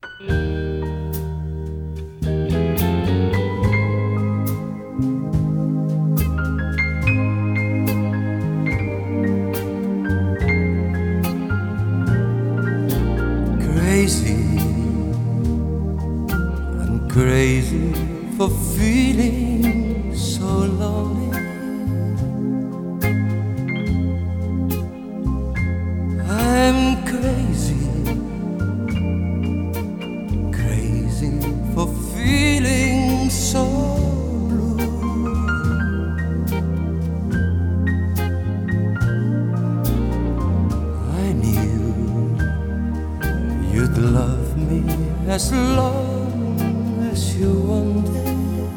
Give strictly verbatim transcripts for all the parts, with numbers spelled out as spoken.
Crazy, I'm crazy for feeling so lonely. I'm crazy, crazy for feeling so blue. I knew you'd love me as long as you wanted,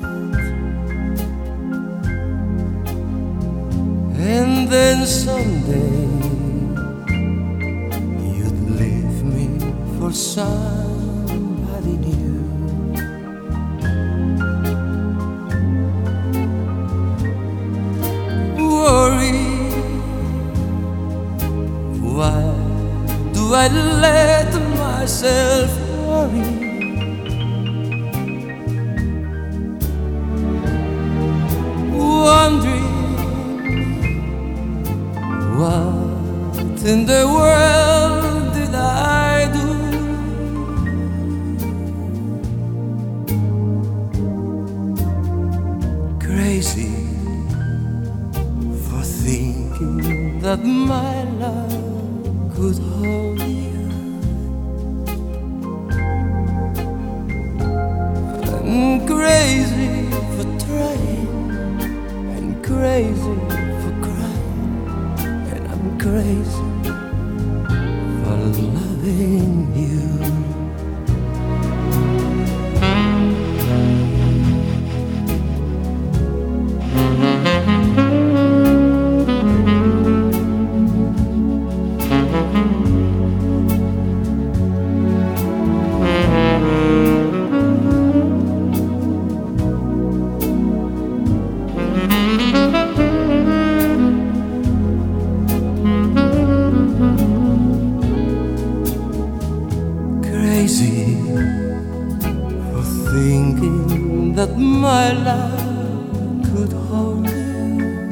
and then someday you'd leave me for somebody new. Worry, why do I let myself worry? Wondering what in the world did I do? Crazy for thinking that my love could hold you. I'm crazy for trying, and crazy for crying, and I'm crazy for loving you. Crazy for thinking that my love could hold you.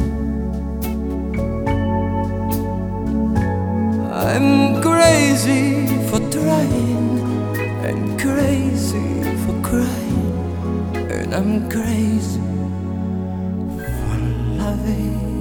I'm crazy for trying, and crazy for crying, and I'm crazy for loving